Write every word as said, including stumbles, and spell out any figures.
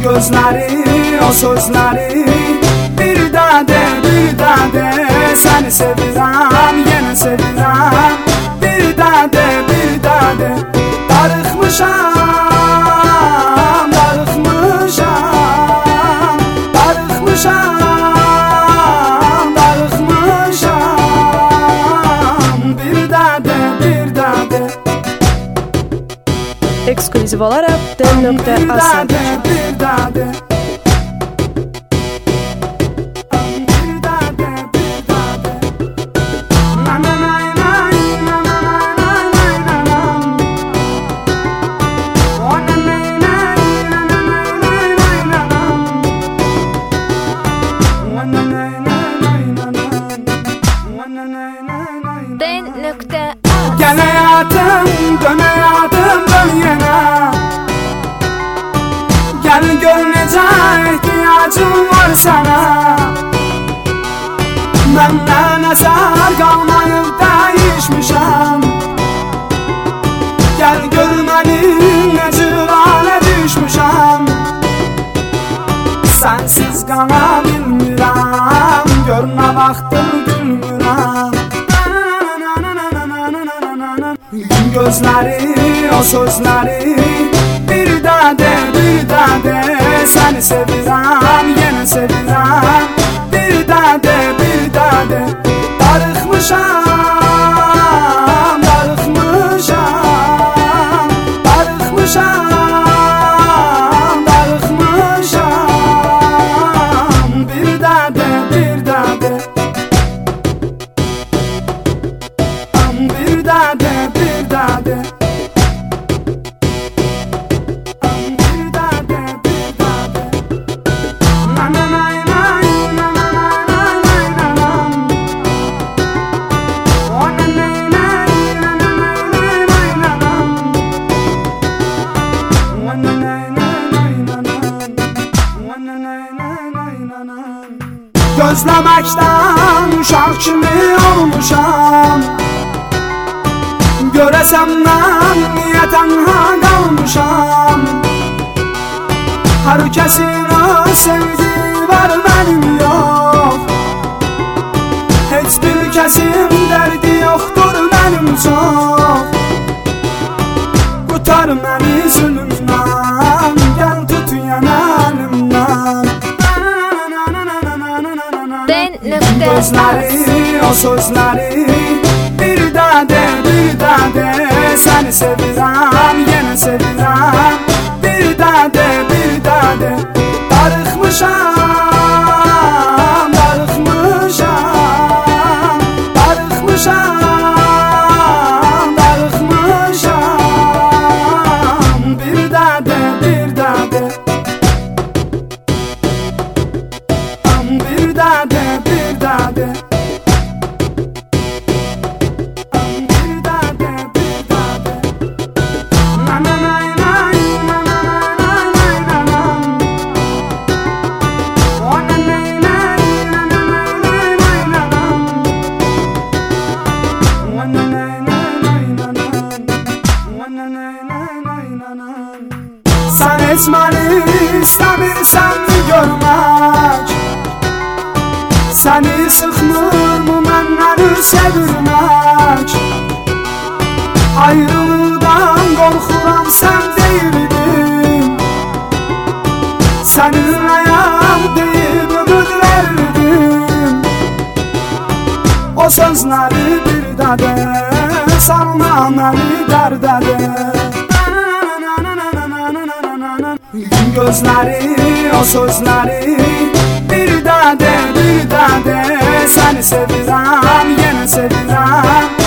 gözleri, o sözleri, bir daha de, bir daha de. Seni sevirəm, yenə sevirəm, bir daha de, bir daha de. Darıxmışam, darıxmışam, darıxmışam, darıxmışam, bir daha de, bir daha de. Ekskluziv olarak den nokta Bir daha asıl. de, bir daha de. Gel hayatım, dön hayatım, dön yana. Gel gör necə ihtiyacım var sana. Məndən əsər qalmayıb dəyişmişəm. Gel gör mənim nə cür halə düşmüşəm. Sənsiz qala bilmirəm, gör nə vaxtdır gülmürəm. Gözleri, o sözleri, bir daha de, bir daha de. Seni sevirəm, yenə sevirəm, bir daha de, bir daha de. Darıxmışam, darıxmışam, darıxmışam, darıxmışam, bir daha de, bir daha de. Bir daha de, bir daha de. Bir daha de, bir daha de. Na na na na na na na na na na. Oh na na na na na na na na na. Oh na na na na na na. Oh na na na na na. Gözləməkdən uşaq kimi olmuşam. Görəsəm mən niyə tənha qalmışam. Hər kəsin öz sevdiyi var, mənim yox. Heç bir kəsin dərdi yoxdur mənim çox. Qutar məni zülümdən, gəl tut yana əlimdən. Gözləri, o sözləri, bir daha de, bir daha de. Seni sevirəm, yenə sevirəm, bir daha de, bir daha de. Darıxmışam, darıxmışam, darıxmışam, darıxmışam, bir daha de, bir daha de. Bir daha de, bir daha de. Sen etməni istəmirsən görmək. Səni sıxmır mı mənləri sevirmək? Ayrılıqdan qorxuram, sən deyildin. Səninləyəm deyib ümid verdim. O sözləri bir də de, salma məni dərdə de. Gözleri, o sözleri, bir daha de, bir daha de. Seni sevirəm, yenə sevirəm,